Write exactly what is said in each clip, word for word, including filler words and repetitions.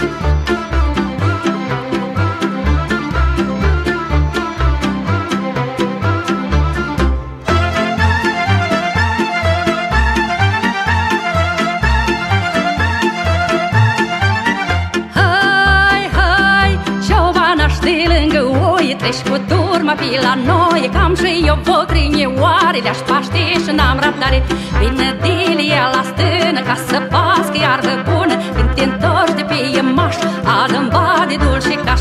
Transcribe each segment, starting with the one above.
Treci cu turma pe la noi, cam și eu votrini oare le-aș paște și n-am răbdare. Vine Dilia la stână ca să pască iartă bună, când te întorci de pe iemaș, adă-mi bade dulce caș.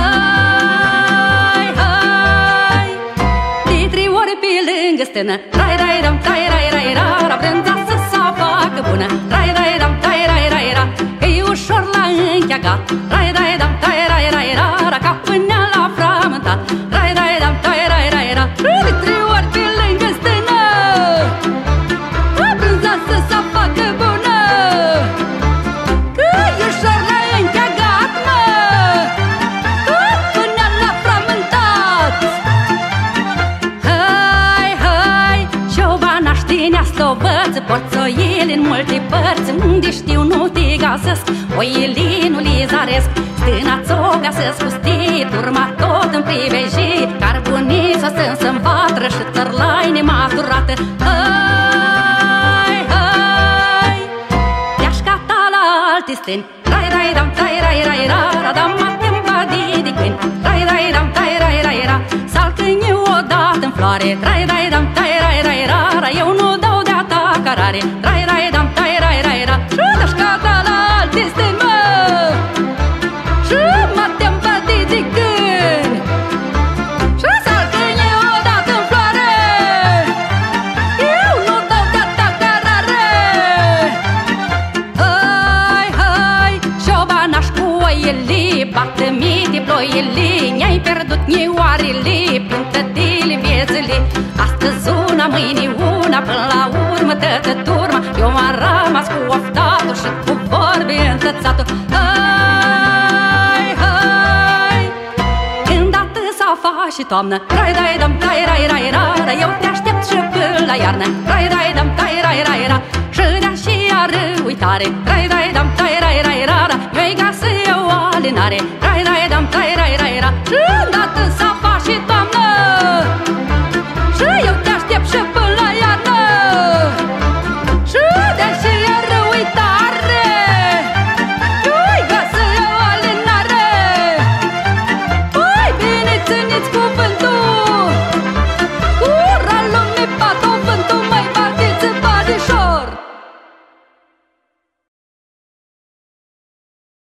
Hai, hai, de trei ori pe lângă stână, rai, rai, ram, tai, rai, rai, ra, ra, brânza să s-o facă bună. Rai, rai, ram, tai, rai, rai, ra, că-i ușor la încheagat. Rai, rai, ram, tai, rai, rai, ra, ra, ca până la frământat. Rai, rai, ram, tai, rai, rai, ra, de trei ori pe lângă stână, brânza să s-o facă bună, că-i ușor la încheagat, mă, până la frământat. Hai, hai, Șovana știnea stovăță, porțoieli în multe părți, unde știu nu te găsesc, oieli nu li zaresc. Stâna ți-o găsesc cu stii, turma tot în privejii, carbunița stânsă-n vatră și țărlai nematurată. Hai, hai, te-aș cata la alte stâni, rai, rai, dam, tai, rai, rai, ra, ra, dam, atem badi de câini. Rai, rai, dam, tai, rai, rai, ra, sal câiniu odată în floare. Rai, rai, dam, tai, rai, rai, ra, ra, eu nu dau de-a ta cărare. Rai, rai, dam, tai, rai, rai, ra, și te-aș cata la alte stâni, mă, și mă-te-am bătit de câini, și sal câini odată în floare, eu nu dau de-a ta cărare. Hai, hai, Șovana-și cu oieli, bată-mi-te ploieli, ne-ai pierdut nioarele, plântă-te-le viețele. Astăzi una, mâine una, până la urmă tătă turma, eu m-am rămas cu oftatul și cu vorbe întățatul. Hai, hai, când atât s-a fac și toamnă, rai, rai, dam, tai, rai, rai, ra, ra, eu te aștept și până la iarnă. Rai, rai, dam, tai, rai, rai, ra, și de-a și iară uitare. Rai, rai, dam, tai, rai,